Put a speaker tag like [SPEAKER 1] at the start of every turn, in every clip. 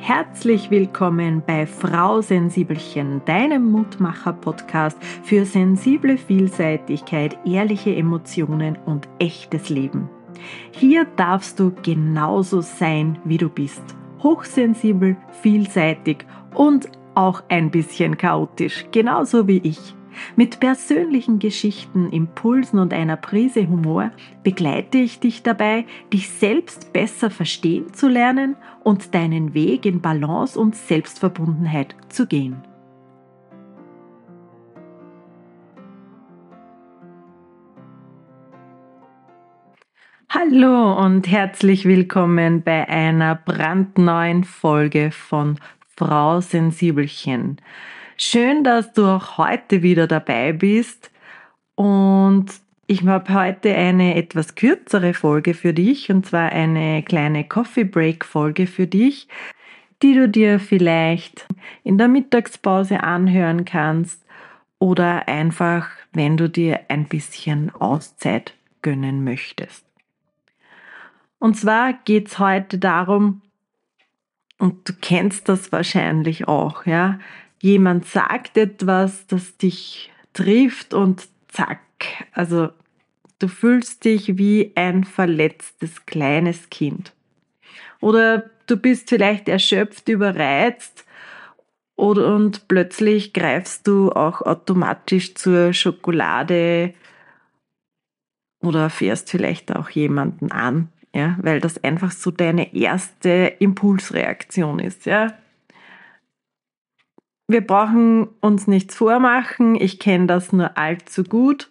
[SPEAKER 1] Herzlich willkommen bei Frau Sensibelchen, deinem Mutmacher-Podcast für sensible Vielseitigkeit, ehrliche Emotionen und echtes Leben. Hier darfst du genauso sein, wie du bist. Hochsensibel, vielseitig und auch ein bisschen chaotisch, genauso wie ich. Mit persönlichen Geschichten, Impulsen und einer Prise Humor begleite ich dich dabei, dich selbst besser verstehen zu lernen und deinen Weg in Balance und Selbstverbundenheit zu gehen. Hallo und herzlich willkommen bei einer brandneuen Folge von Frau Sensibelchen. Schön, dass du auch heute wieder dabei bist und ich habe heute eine etwas kürzere Folge für dich und zwar eine kleine Coffee Break Folge für dich, die du dir vielleicht in der Mittagspause anhören kannst oder einfach, wenn du dir ein bisschen Auszeit gönnen möchtest. Und zwar geht's heute darum, und du kennst das wahrscheinlich auch, ja. Jemand sagt etwas, das dich trifft und zack. Also du fühlst dich wie ein verletztes kleines Kind. Oder du bist vielleicht erschöpft, überreizt und plötzlich greifst du auch automatisch zur Schokolade oder fährst vielleicht auch jemanden an. Ja, weil das einfach so deine erste Impulsreaktion ist, ja. Wir brauchen uns nichts vormachen, ich kenne das nur allzu gut.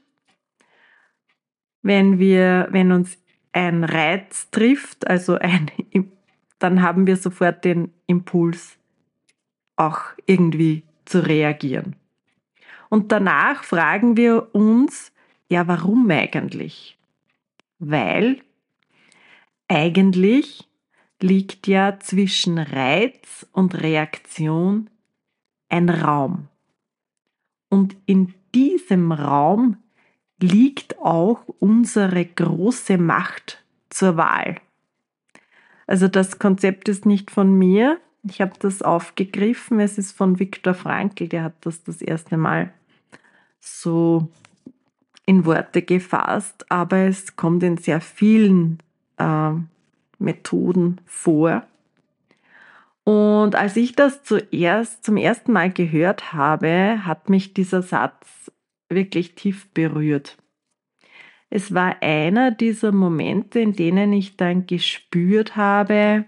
[SPEAKER 1] Wenn uns ein Reiz trifft, dann haben wir sofort den Impuls, auch irgendwie zu reagieren. Und danach fragen wir uns, ja, warum eigentlich? Weil eigentlich liegt ja zwischen Reiz und Reaktion ein Raum. Und in diesem Raum liegt auch unsere große Macht zur Wahl. Also das Konzept ist nicht von mir. Ich habe das aufgegriffen. Es ist von Viktor Frankl. Der hat das erste Mal so in Worte gefasst. Aber es kommt in sehr vielen Methoden vor. Und als ich das zum ersten Mal gehört habe, hat mich dieser Satz wirklich tief berührt. Es war einer dieser Momente, in denen ich dann gespürt habe,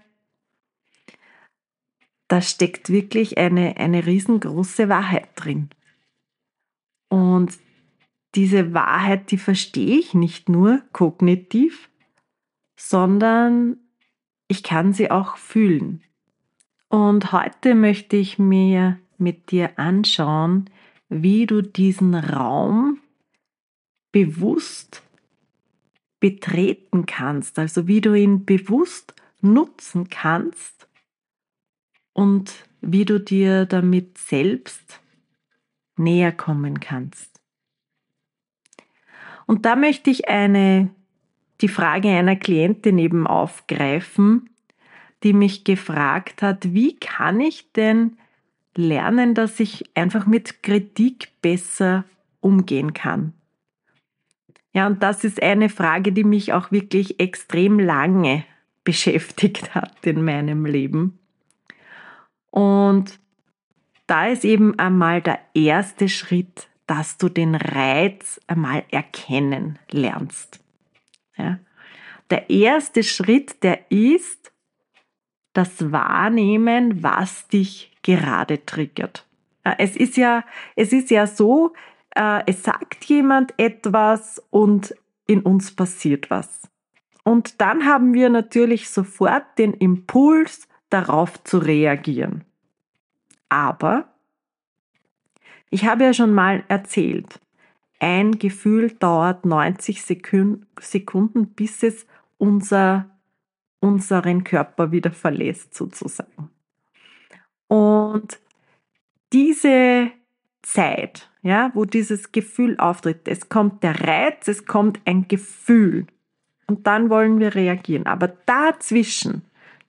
[SPEAKER 1] da steckt wirklich eine riesengroße Wahrheit drin. Und diese Wahrheit, die verstehe ich nicht nur kognitiv, sondern ich kann sie auch fühlen. Und heute möchte ich mir mit dir anschauen, wie du diesen Raum bewusst betreten kannst, also wie du ihn bewusst nutzen kannst und wie du dir damit selbst näher kommen kannst. Und da möchte ich die Frage einer Klientin eben aufgreifen, die mich gefragt hat, wie kann ich denn lernen, dass ich einfach mit Kritik besser umgehen kann? Ja, und das ist eine Frage, die mich auch wirklich extrem lange beschäftigt hat in meinem Leben. Und da ist eben einmal der erste Schritt, dass du den Reiz einmal erkennen lernst. Ja. Der erste Schritt, der ist das Wahrnehmen, was dich gerade triggert. Es ist ja so, es sagt jemand etwas und in uns passiert was. Und dann haben wir natürlich sofort den Impuls, darauf zu reagieren. Aber ich habe ja schon mal erzählt, ein Gefühl dauert 90 Sekunden, bis es unseren Körper wieder verlässt sozusagen. Und diese Zeit, ja, wo dieses Gefühl auftritt, es kommt der Reiz, es kommt ein Gefühl und dann wollen wir reagieren. Aber dazwischen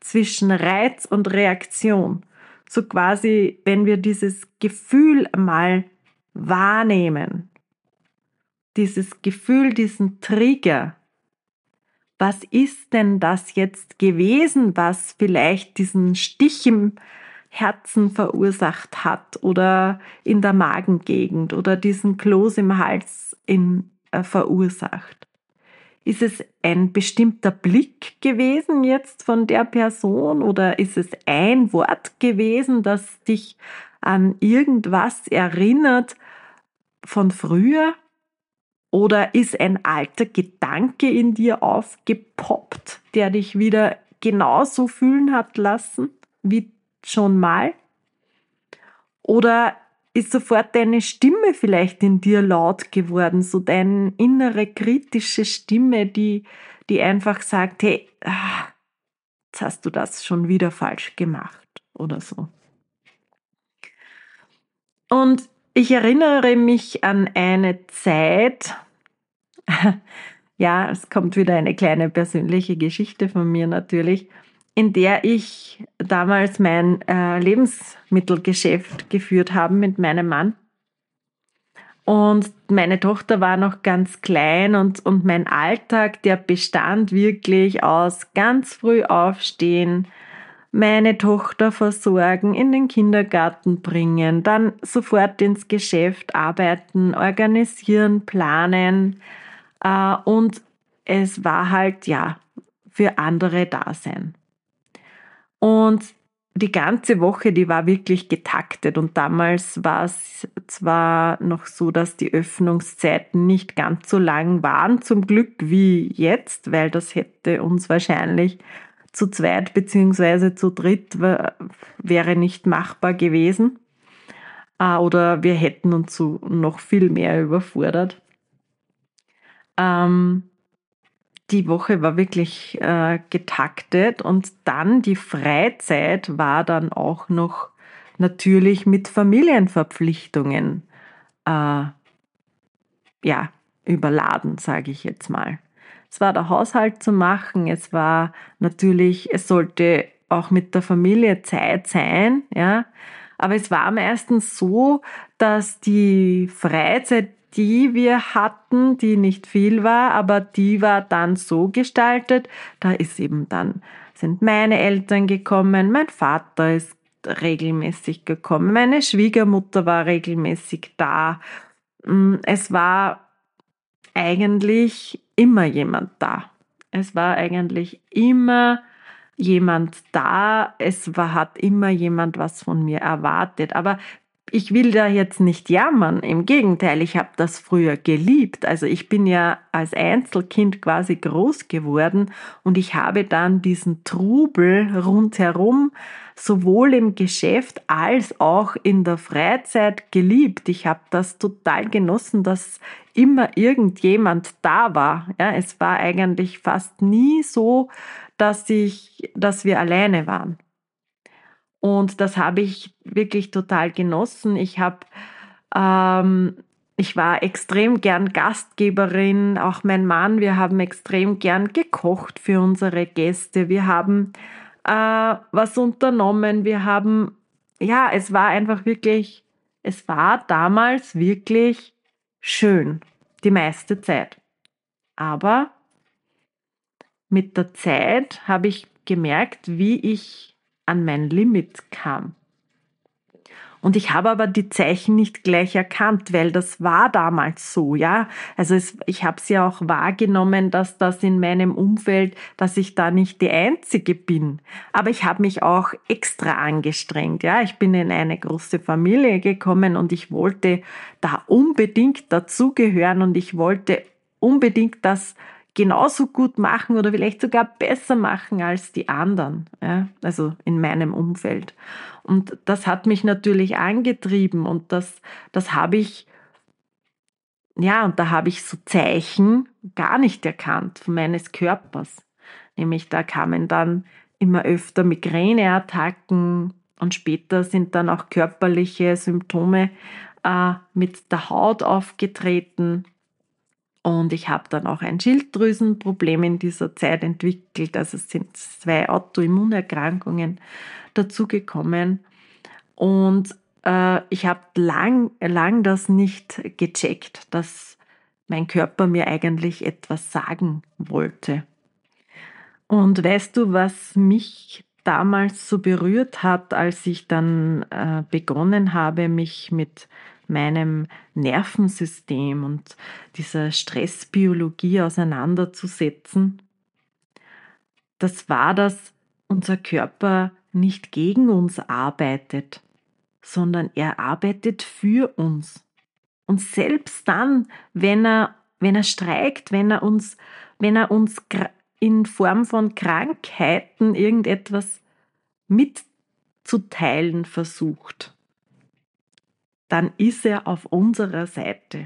[SPEAKER 1] zwischen Reiz und Reaktion. So quasi, wenn wir dieses Gefühl mal wahrnehmen, dieses Gefühl, diesen Trigger, was ist denn das jetzt gewesen, was vielleicht diesen Stich im Herzen verursacht hat oder in der Magengegend oder diesen Kloß im Hals verursacht? Ist es ein bestimmter Blick gewesen jetzt von der Person oder ist es ein Wort gewesen, das dich an irgendwas erinnert von früher? Oder ist ein alter Gedanke in dir aufgepoppt, der dich wieder genauso fühlen hat lassen wie schon mal? Oder ist sofort deine Stimme vielleicht in dir laut geworden, so deine innere kritische Stimme, die einfach sagt, hey, jetzt hast du das schon wieder falsch gemacht oder so. Und ich erinnere mich an eine Zeit, ja, es kommt wieder eine kleine persönliche Geschichte von mir natürlich, in der ich damals mein Lebensmittelgeschäft geführt habe mit meinem Mann. Und meine Tochter war noch ganz klein und mein Alltag, der bestand wirklich aus ganz früh aufstehen, meine Tochter versorgen, in den Kindergarten bringen, dann sofort ins Geschäft arbeiten, organisieren, planen, und es war halt, ja, für andere da sein. Und die ganze Woche, die war wirklich getaktet und damals war es zwar noch so, dass die Öffnungszeiten nicht ganz so lang waren, zum Glück wie jetzt, weil das hätte uns wahrscheinlich zu zweit beziehungsweise zu dritt wäre nicht machbar gewesen. Oder wir hätten uns so noch viel mehr überfordert. Die Woche war wirklich getaktet und dann die Freizeit war dann auch noch natürlich mit Familienverpflichtungen überladen, sage ich jetzt mal. Es war der Haushalt zu machen, es war natürlich, es sollte auch mit der Familie Zeit sein, ja. Aber es war meistens so, dass die Freizeit, die wir hatten, die nicht viel war, aber die war dann so gestaltet, da ist eben dann, sind meine Eltern gekommen, mein Vater ist regelmäßig gekommen, meine Schwiegermutter war regelmäßig da. Es war eigentlich immer jemand da. Es war eigentlich immer jemand da. Hat immer jemand was von mir erwartet. Aber ich will da jetzt nicht jammern. Im Gegenteil, ich habe das früher geliebt. Also ich bin ja als Einzelkind quasi groß geworden und ich habe dann diesen Trubel rundherum sowohl im Geschäft als auch in der Freizeit geliebt. Ich habe das total genossen, dass immer irgendjemand da war. Ja, es war eigentlich fast nie so, dass wir alleine waren. Und das habe ich wirklich total genossen. Ich war extrem gern Gastgeberin, auch mein Mann. Wir haben extrem gern gekocht für unsere Gäste. Wir haben was unternommen. Es war einfach wirklich, es war damals wirklich schön, die meiste Zeit. Aber mit der Zeit habe ich gemerkt, wie ich an mein Limit kam. Und ich habe aber die Zeichen nicht gleich erkannt, weil das war damals so, ja. Also ich habe es ja auch wahrgenommen, dass das in meinem Umfeld, dass ich da nicht die Einzige bin. Aber ich habe mich auch extra angestrengt, ja. Ich bin in eine große Familie gekommen und ich wollte da unbedingt dazugehören und ich wollte unbedingt das genauso gut machen oder vielleicht sogar besser machen als die anderen, ja? Also in meinem Umfeld. Und das hat mich natürlich angetrieben und das habe ich, ja, und da habe ich so Zeichen gar nicht erkannt von meines Körpers. Nämlich da kamen dann immer öfter Migräneattacken und später sind dann auch körperliche Symptome mit der Haut aufgetreten. Und ich habe dann auch ein Schilddrüsenproblem in dieser Zeit entwickelt. Also es sind 2 Autoimmunerkrankungen dazugekommen. Und ich habe lang das nicht gecheckt, dass mein Körper mir eigentlich etwas sagen wollte. Und weißt du, was mich damals so berührt hat, als ich dann begonnen habe, mich mit meinem Nervensystem und dieser Stressbiologie auseinanderzusetzen? Das war, dass unser Körper nicht gegen uns arbeitet, sondern er arbeitet für uns. Und selbst dann, wenn er streikt, wenn er uns in Form von Krankheiten irgendetwas mitzuteilen versucht, dann ist er auf unserer Seite.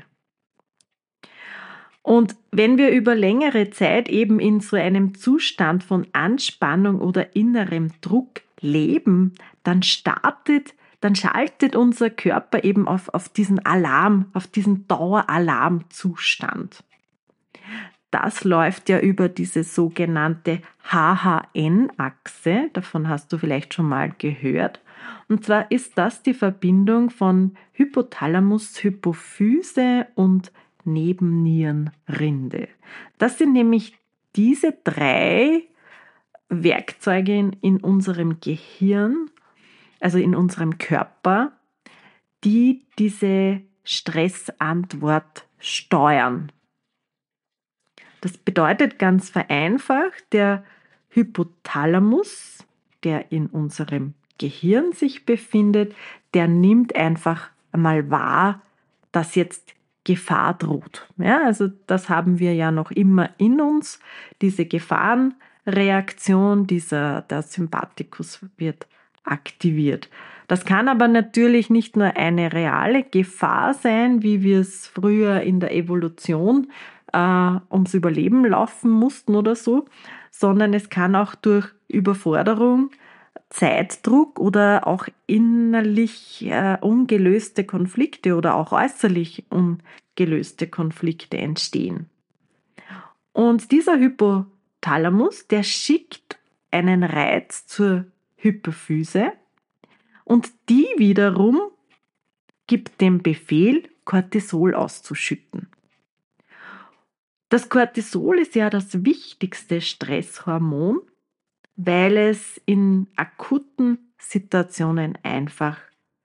[SPEAKER 1] Und wenn wir über längere Zeit eben in so einem Zustand von Anspannung oder innerem Druck leben, dann schaltet unser Körper eben auf diesen Alarm, auf diesen Daueralarmzustand. Das läuft ja über diese sogenannte HHN-Achse, davon hast du vielleicht schon mal gehört. Und zwar ist das die Verbindung von Hypothalamus, Hypophyse und Nebennierenrinde. Das sind nämlich diese 3 Werkzeuge in unserem Gehirn, also in unserem Körper, die diese Stressantwort steuern. Das bedeutet ganz vereinfacht, der Hypothalamus, der in unserem Gehirn sich befindet, der nimmt einfach einmal wahr, dass jetzt Gefahr droht. Ja, also das haben wir ja noch immer in uns, diese Gefahrenreaktion, der Sympathikus wird aktiviert. Das kann aber natürlich nicht nur eine reale Gefahr sein, wie wir es früher in der Evolution ums Überleben laufen mussten oder so, sondern es kann auch durch Überforderung, Zeitdruck oder auch innerlich ungelöste Konflikte oder auch äußerlich ungelöste Konflikte entstehen. Und dieser Hypothalamus, der schickt einen Reiz zur Hypophyse und die wiederum gibt den Befehl, Cortisol auszuschütten. Das Cortisol ist ja das wichtigste Stresshormon, weil es in akuten Situationen einfach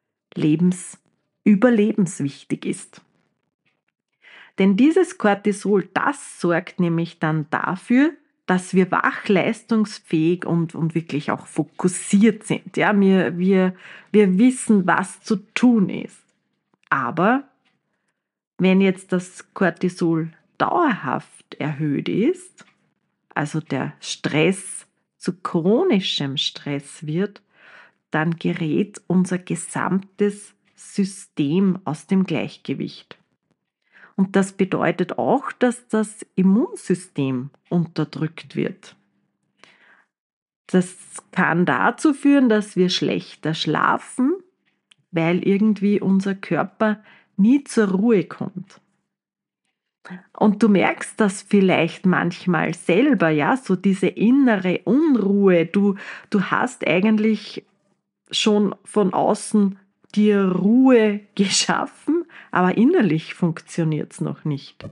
[SPEAKER 1] überlebenswichtig ist. Denn dieses Cortisol, das sorgt nämlich dann dafür, dass wir wach, leistungsfähig und wirklich auch fokussiert sind. Ja, wir wissen, was zu tun ist. Aber wenn jetzt das Cortisol dauerhaft erhöht ist, also der Stress zu chronischem Stress wird, dann gerät unser gesamtes System aus dem Gleichgewicht. Und das bedeutet auch, dass das Immunsystem unterdrückt wird. Das kann dazu führen, dass wir schlechter schlafen, weil irgendwie unser Körper nie zur Ruhe kommt. Und du merkst das vielleicht manchmal selber, ja, so diese innere Unruhe. Du hast eigentlich schon von außen dir Ruhe geschaffen, aber innerlich funktioniert es noch nicht.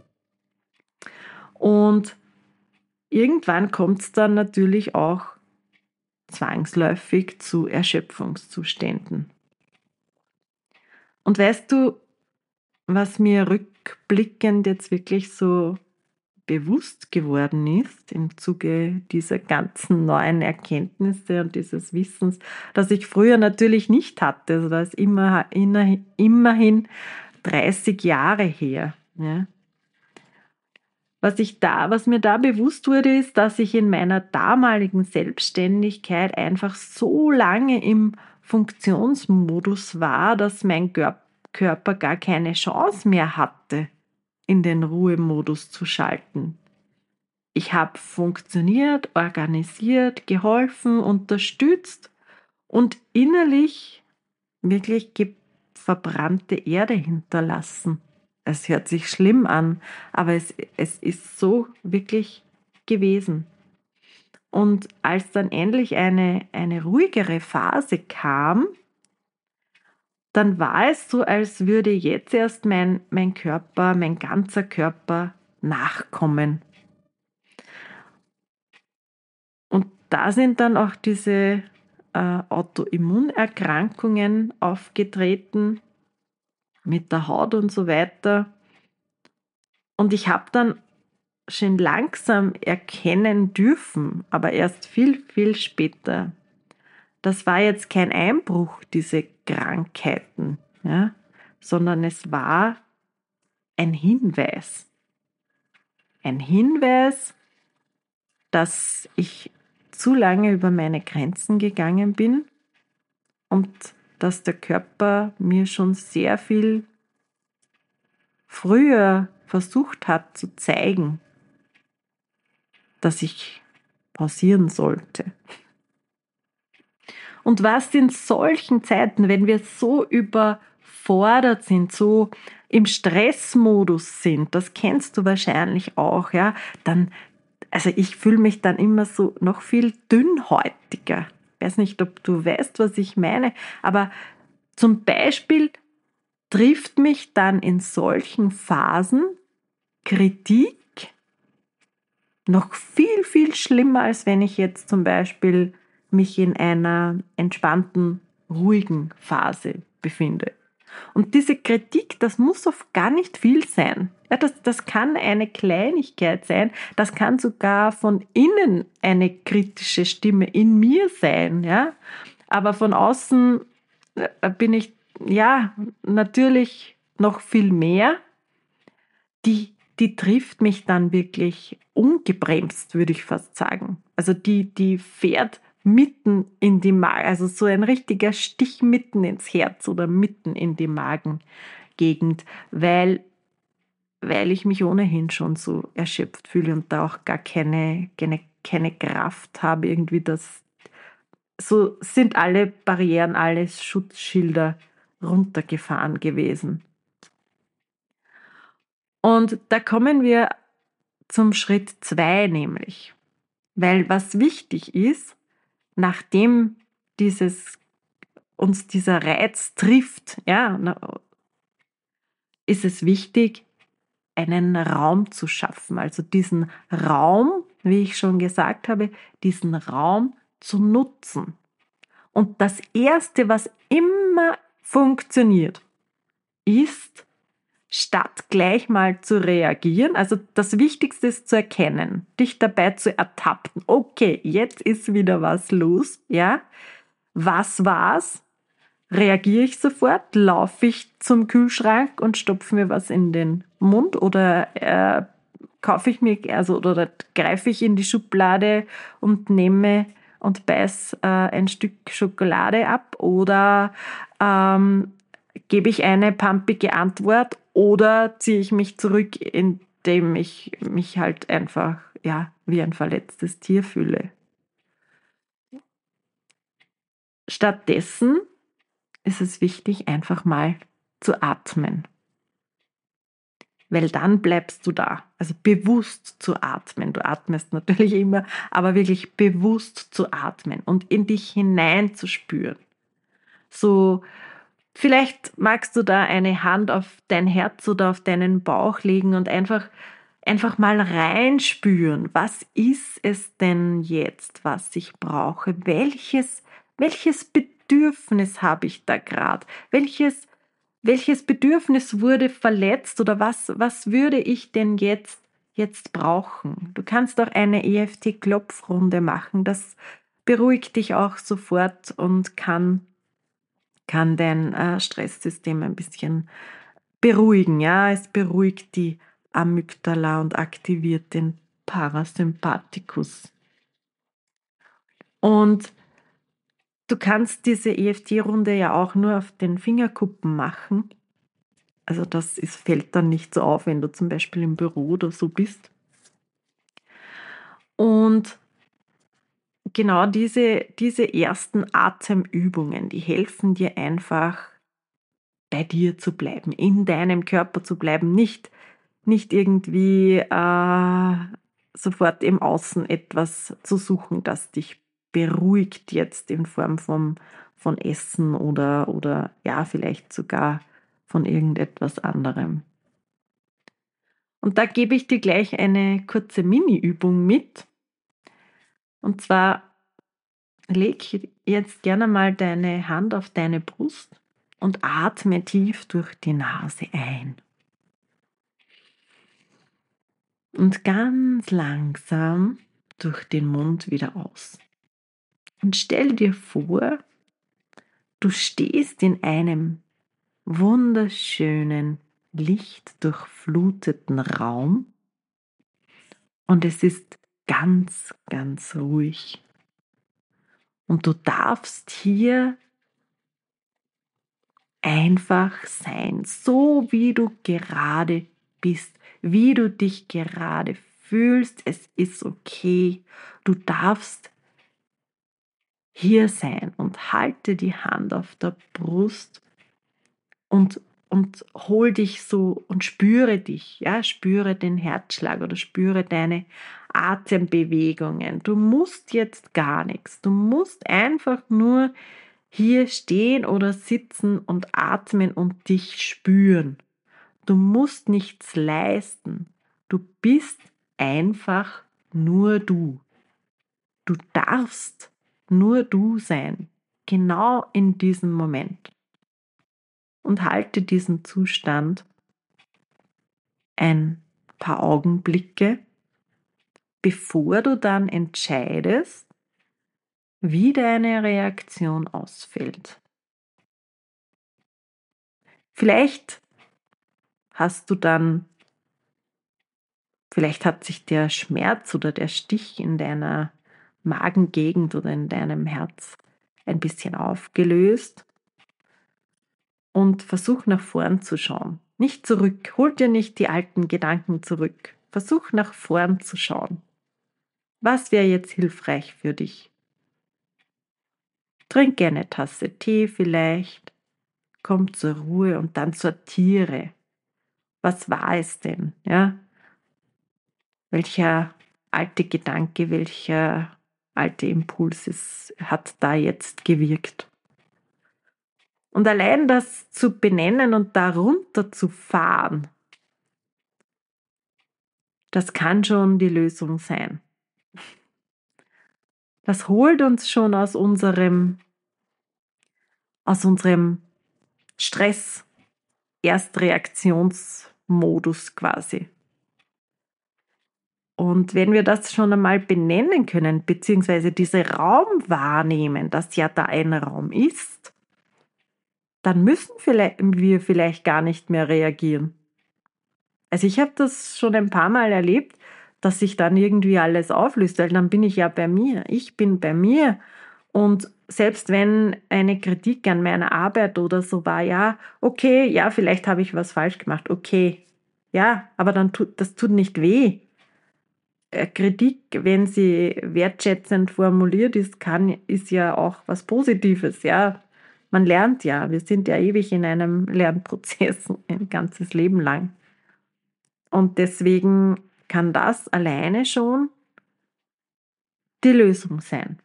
[SPEAKER 1] Und irgendwann kommt es dann natürlich auch zwangsläufig zu Erschöpfungszuständen. Und weißt du, was mir rückblickend jetzt wirklich so bewusst geworden ist im Zuge dieser ganzen neuen Erkenntnisse und dieses Wissens, das ich früher natürlich nicht hatte. Also das ist immerhin 30 Jahre her. Ja. Was mir da bewusst wurde, ist, dass ich in meiner damaligen Selbstständigkeit einfach so lange im Funktionsmodus war, dass mein Körper gar keine Chance mehr hatte, in den Ruhemodus zu schalten. Ich habe funktioniert, organisiert, geholfen, unterstützt und innerlich wirklich verbrannte Erde hinterlassen. Es hört sich schlimm an, aber es ist so wirklich gewesen. Und als dann endlich eine ruhigere Phase kam, dann war es so, als würde jetzt erst mein Körper, mein ganzer Körper nachkommen. Und da sind dann auch diese Autoimmunerkrankungen aufgetreten mit der Haut und so weiter. Und ich habe dann schon langsam erkennen dürfen, aber erst viel, viel später. Das war jetzt kein Einbruch, diese Krankheiten, ja, sondern es war ein Hinweis. Ein Hinweis, dass ich zu lange über meine Grenzen gegangen bin und dass der Körper mir schon sehr viel früher versucht hat zu zeigen, dass ich pausieren sollte. Und was in solchen Zeiten, wenn wir so überfordert sind, so im Stressmodus sind, das kennst du wahrscheinlich auch, ja, dann, also ich fühle mich dann immer so noch viel dünnhäutiger. Ich weiß nicht, ob du weißt, was ich meine, aber zum Beispiel trifft mich dann in solchen Phasen Kritik noch viel, viel schlimmer, als wenn ich jetzt zum Beispiel mich in einer entspannten, ruhigen Phase befinde. Und diese Kritik, das muss oft gar nicht viel sein. Ja, das kann eine Kleinigkeit sein, das kann sogar von innen eine kritische Stimme in mir sein. Ja? Aber von außen bin ich ja natürlich noch viel mehr. Die trifft mich dann wirklich ungebremst, würde ich fast sagen. Also die fährt mitten in die Magen, also so ein richtiger Stich mitten ins Herz oder mitten in die Magengegend, weil ich mich ohnehin schon so erschöpft fühle und da auch gar keine Kraft habe, irgendwie das. So sind alle Barrieren, alle Schutzschilder runtergefahren gewesen. Und da kommen wir zum Schritt 2 nämlich. Weil was wichtig ist, nachdem uns dieser Reiz trifft, ja, ist es wichtig, einen Raum zu schaffen. Also diesen Raum, wie ich schon gesagt habe, diesen Raum zu nutzen. Und das Erste, was immer funktioniert, ist, statt gleich mal zu reagieren, also das Wichtigste ist zu erkennen, dich dabei zu ertappen. Okay, jetzt ist wieder was los, ja? Was war's? Reagiere ich sofort? Laufe ich zum Kühlschrank und stopfe mir was in den Mund oder kaufe ich mir, also oder greife ich in die Schublade und nehme und beiß ein Stück Schokolade ab oder gebe ich eine pumpige Antwort oder ziehe ich mich zurück, indem ich mich halt einfach ja wie ein verletztes Tier fühle. Stattdessen ist es wichtig, einfach mal zu atmen. Weil dann bleibst du da. Also bewusst zu atmen. Du atmest natürlich immer, aber wirklich bewusst zu atmen und in dich hineinzuspüren. So, vielleicht magst du da eine Hand auf dein Herz oder auf deinen Bauch legen und einfach mal reinspüren. Was ist es denn jetzt, was ich brauche? Welches Bedürfnis habe ich da gerade? Welches Bedürfnis wurde verletzt oder was würde ich denn jetzt brauchen? Du kannst auch eine EFT-Klopfrunde machen. Das beruhigt dich auch sofort und kann dein Stresssystem ein bisschen beruhigen. Ja, es beruhigt die Amygdala und aktiviert den Parasympathikus. Und du kannst diese EFT-Runde ja auch nur auf den Fingerkuppen machen. Also fällt dann nicht so auf, wenn du zum Beispiel im Büro oder so bist. Und genau diese ersten Atemübungen, die helfen dir einfach, bei dir zu bleiben, in deinem Körper zu bleiben, nicht irgendwie sofort im Außen etwas zu suchen, das dich beruhigt jetzt in Form von Essen oder ja, vielleicht sogar von irgendetwas anderem. Und da gebe ich dir gleich eine kurze Mini-Übung mit. Und zwar leg jetzt gerne mal deine Hand auf deine Brust und atme tief durch die Nase ein. Und ganz langsam durch den Mund wieder aus. Und stell dir vor, du stehst in einem wunderschönen, lichtdurchfluteten Raum und es ist ganz, ganz ruhig. Und du darfst hier einfach sein, so wie du gerade bist, wie du dich gerade fühlst. Es ist okay. Du darfst hier sein und halte die Hand auf der Brust und hol dich so und spüre dich, ja, spüre den Herzschlag oder spüre deine Atembewegungen. Du musst jetzt gar nichts. Du musst einfach nur hier stehen oder sitzen und atmen und dich spüren. Du musst nichts leisten. Du bist einfach nur du. Du darfst nur du sein, genau in diesem Moment. Und halte diesen Zustand ein paar Augenblicke, bevor du dann entscheidest, wie deine Reaktion ausfällt. Vielleicht hast du dann, vielleicht hat sich der Schmerz oder der Stich in deiner Magengegend oder in deinem Herz ein bisschen aufgelöst und versuch nach vorn zu schauen. Nicht zurück, hol dir nicht die alten Gedanken zurück. Versuch nach vorn zu schauen. Was wäre jetzt hilfreich für dich? Trink eine Tasse Tee vielleicht, komm zur Ruhe und dann sortiere. Was war es denn? Ja? Welcher alte Gedanke, welcher alte Impuls hat da jetzt gewirkt? Und allein das zu benennen und darunter zu fahren, das kann schon die Lösung sein. Das holt uns schon aus unserem Stress, Erstreaktionsmodus quasi. Und wenn wir das schon einmal benennen können, beziehungsweise diesen Raum wahrnehmen, dass ja da ein Raum ist, dann müssen wir vielleicht gar nicht mehr reagieren. Also ich habe das schon ein paar Mal erlebt, dass sich dann irgendwie alles auflöst, weil dann bin ich ja bei mir. Ich bin bei mir. Und selbst wenn eine Kritik an meiner Arbeit oder so war, ja, okay, ja, vielleicht habe ich was falsch gemacht, okay. Ja, aber das tut nicht weh. Kritik, wenn sie wertschätzend formuliert ist ja auch was Positives, ja. Man lernt ja, wir sind ja ewig in einem Lernprozess, ein ganzes Leben lang. Und deswegen kann das alleine schon die Lösung sein.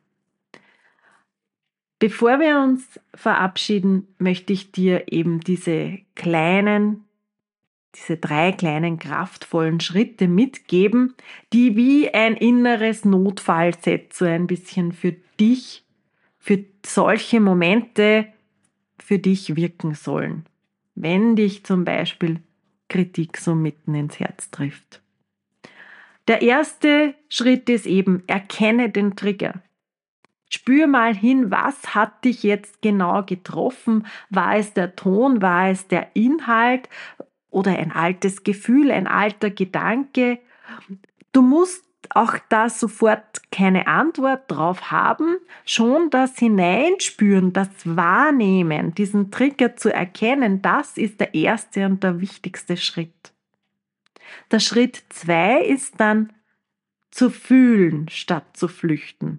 [SPEAKER 1] Bevor wir uns verabschieden, möchte ich dir eben diese 3 kleinen kraftvollen Schritte mitgeben, die wie ein inneres Notfallset so ein bisschen für dich, für solche Momente für dich wirken sollen, wenn dich zum Beispiel Kritik so mitten ins Herz trifft. Der erste Schritt ist eben, erkenne den Trigger. Spür mal hin, was hat dich jetzt genau getroffen? War es der Ton? War es der Inhalt? Oder ein altes Gefühl, ein alter Gedanke? Du musst auch da sofort keine Antwort drauf haben, schon das Hineinspüren, das Wahrnehmen, diesen Trigger zu erkennen, das ist der erste und der wichtigste Schritt. Der Schritt 2 ist dann zu fühlen statt zu flüchten.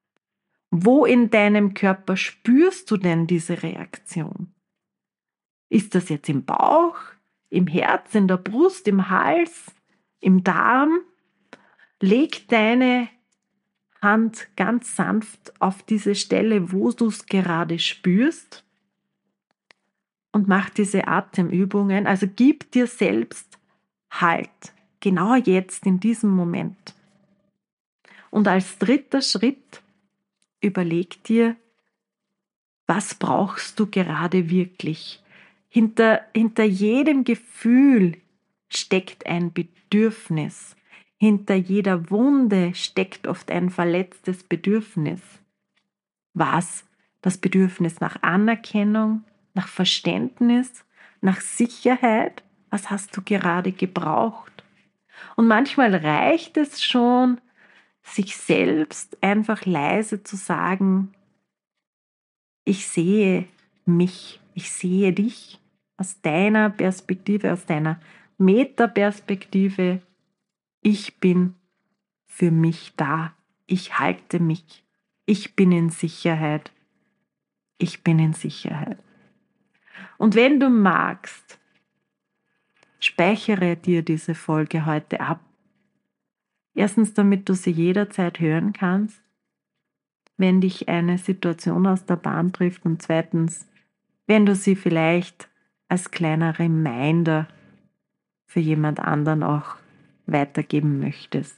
[SPEAKER 1] Wo in deinem Körper spürst du denn diese Reaktion? Ist das jetzt im Bauch, im Herz, in der Brust, im Hals, im Darm? Leg deine Hand ganz sanft auf diese Stelle, wo du es gerade spürst und mach diese Atemübungen. Also gib dir selbst Halt, genau jetzt in diesem Moment. Und als dritter Schritt überleg dir, was brauchst du gerade wirklich? Hinter jedem Gefühl steckt ein Bedürfnis. Hinter jeder Wunde steckt oft ein verletztes Bedürfnis. Was? Das Bedürfnis nach Anerkennung, nach Verständnis, nach Sicherheit? Was hast du gerade gebraucht? Und manchmal reicht es schon, sich selbst einfach leise zu sagen, ich sehe mich, ich sehe dich aus deiner Perspektive, aus deiner Metaperspektive. Ich bin für mich da. Ich halte mich. Ich bin in Sicherheit. Ich bin in Sicherheit. Und wenn du magst, speichere dir diese Folge heute ab. Erstens, damit du sie jederzeit hören kannst, wenn dich eine Situation aus der Bahn trifft, und zweitens, wenn du sie vielleicht als kleiner Reminder für jemand anderen auch weitergeben möchtest.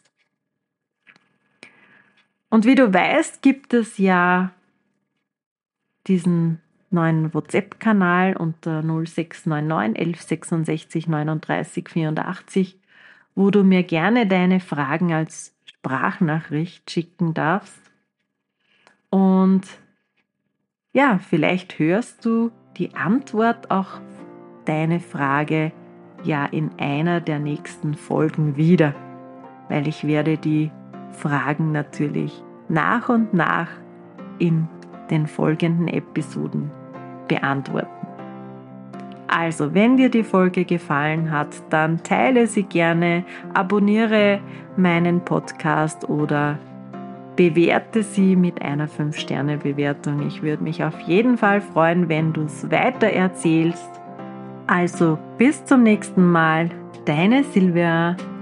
[SPEAKER 1] Und wie du weißt, gibt es ja diesen neuen WhatsApp-Kanal unter 0699 1166 39 84, wo du mir gerne deine Fragen als Sprachnachricht schicken darfst. Und ja, vielleicht hörst du die Antwort auf deine Frage ja in einer der nächsten Folgen wieder, weil ich werde die Fragen natürlich nach und nach in den folgenden Episoden beantworten. Also, wenn dir die Folge gefallen hat, dann teile sie gerne, abonniere meinen Podcast oder bewerte sie mit einer 5-Sterne-Bewertung. Ich würde mich auf jeden Fall freuen, wenn du es weitererzählst. Also, bis zum nächsten Mal, deine Silvia.